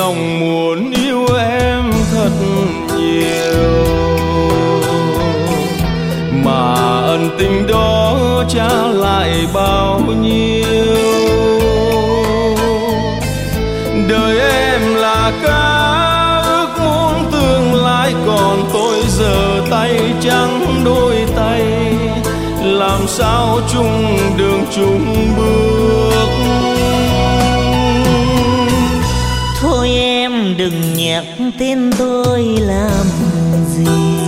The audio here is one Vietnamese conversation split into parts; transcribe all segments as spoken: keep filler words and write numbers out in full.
lòng muốn yêu em thật nhiều, mà ân tình đó trả lại bao nhiêu. Đời em là cá ước muốn tương lai, còn tôi giờ tay trắng đôi tay, làm sao chung đường chung bước. Thôi em đừng nhắc tên tôi làm gì,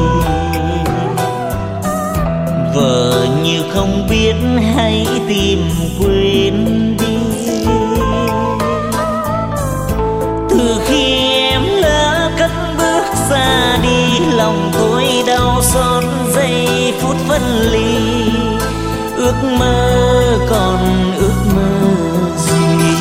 vợ như không biết hãy tìm quên đi. Từ khi em lỡ cất bước ra đi, lòng tôi đau xót giây phút phân ly. Ước mơ còn ước mơ gì,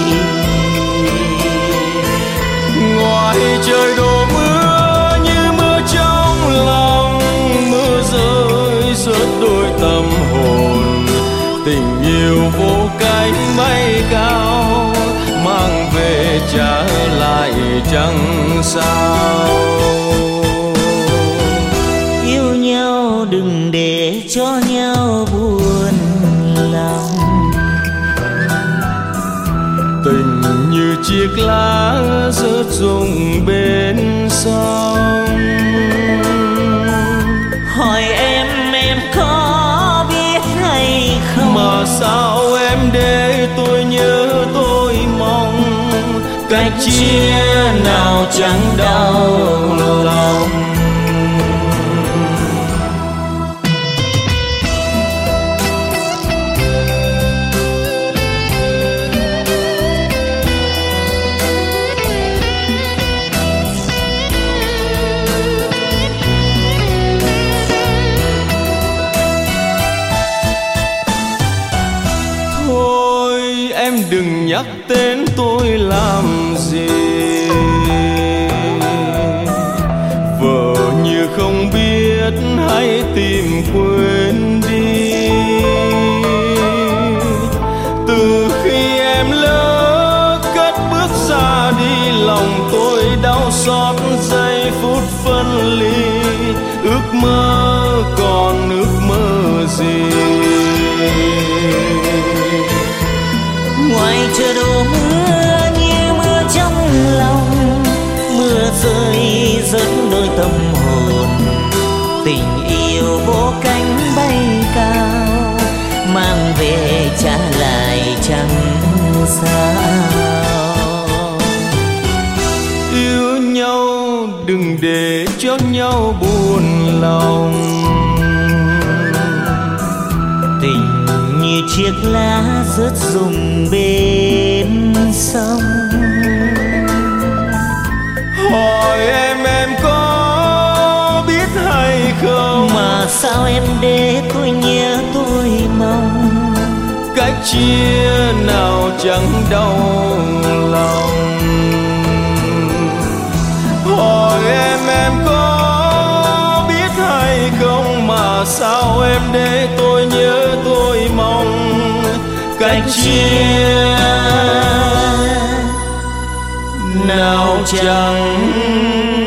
ngoài trời đổ mưa như mưa trong lòng, mưa rơi rớt đôi tâm hồn. Tình yêu vô cánh bay cao, mang về trả lại chẳng sao. yêu nhau đừng để cho nhau buồn lòng. Tình như chiếc lá rớt rụng bên sông. Hỏi em em có biết hay không, Mà sao em để tôi nhớ tôi mong, cách chia nào chẳng đau lòng. Em đừng nhắc tên tôi làm gì, vợ như không biết hãy tìm quên đi. Từ khi em lỡ cất bước ra đi, lòng tôi đau xót giây phút phân ly. Ước mơ còn ước mơ gì, ngoài trời đổ mưa như mưa trong lòng, mưa rơi rớt đôi tâm hồn. Tình yêu vô cánh bay cao, mang về trả lại chẳng sao. Yêu nhau đừng để cho nhau buồn lòng. Tình như chiếc lá rớt rụng bên sông. Hỏi em em có biết hay không, mà sao em để tôi nhớ tôi mong, cách chia nào chẳng đau lòng. Hỏi em em có biết hay không, mà sao em để tôi nhớ tôi mong, cách chia nào chẳng